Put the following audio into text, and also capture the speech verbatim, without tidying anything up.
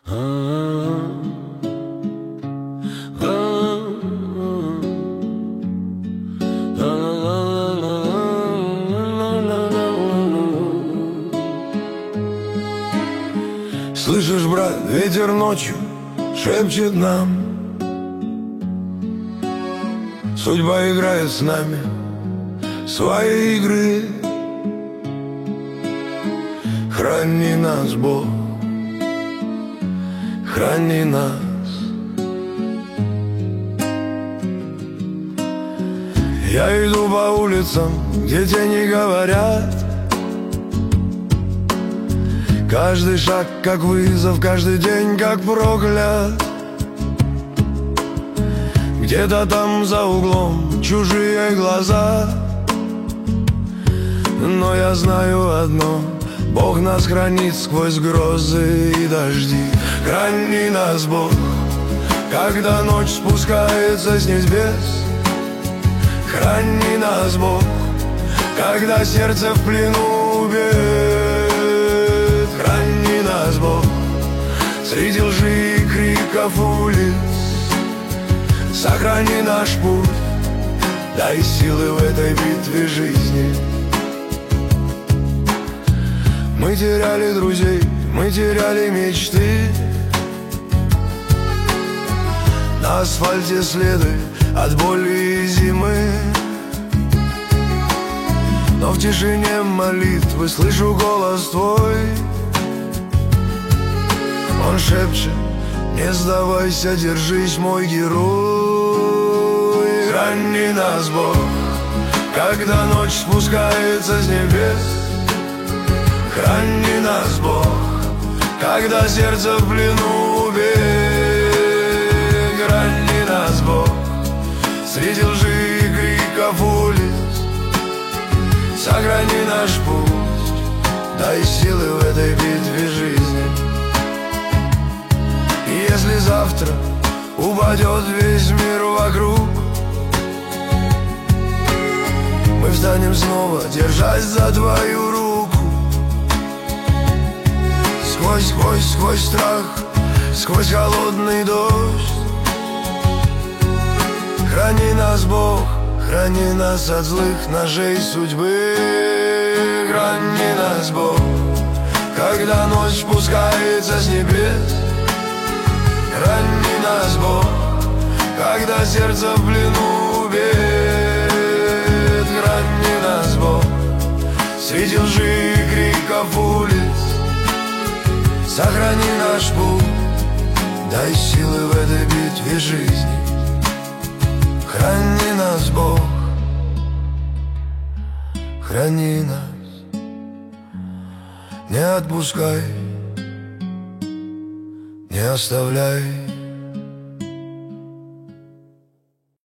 Слышишь, брат, ветер ночью шепчет нам: судьба играет с нами свои игры. Храни нас, Бог, храни нас. Я иду по улицам, где тени говорят. Каждый шаг как вызов, каждый день как проклят. Где-то там за углом чужие глаза, но я знаю одно: Бог нас хранит сквозь грозы и дожди. Храни нас, Бог, когда ночь спускается с небес. Храни нас, Бог, когда сердце в плену бед. Храни нас, Бог, среди лжи и криков улиц. Сохрани наш путь, дай силы в этой битве жизни. Мы теряли друзей, мы теряли мечты. На асфальте следы от боли и зимы. Но в тишине молитвы слышу голос Твой. Он шепчет: не сдавайся, держись, мой герой. Храни нас, Бог, когда ночь спускается с небес. Храни нас, Бог, когда сердце в плену бед. Храни нас, Бог, среди лжи и криков улиц. Сохрани наш путь, дай силы в этой битве жизни. И если завтра упадет весь мир вокруг, мы встанем снова, держась за Твою руку. Сквозь, сквозь, сквозь страх, сквозь холодный дождь. Храни нас, Бог, храни нас от злых ножей судьбы. Храни нас, Бог, когда ночь спускается с небес. Храни нас, Бог, когда сердце в плену бед. Храни нас, Бог, среди лжи и криков улиц. Сохрани наш путь, дай силы в этой битве жизни. Храни нас, Бог, храни нас, не отпускай, не оставляй.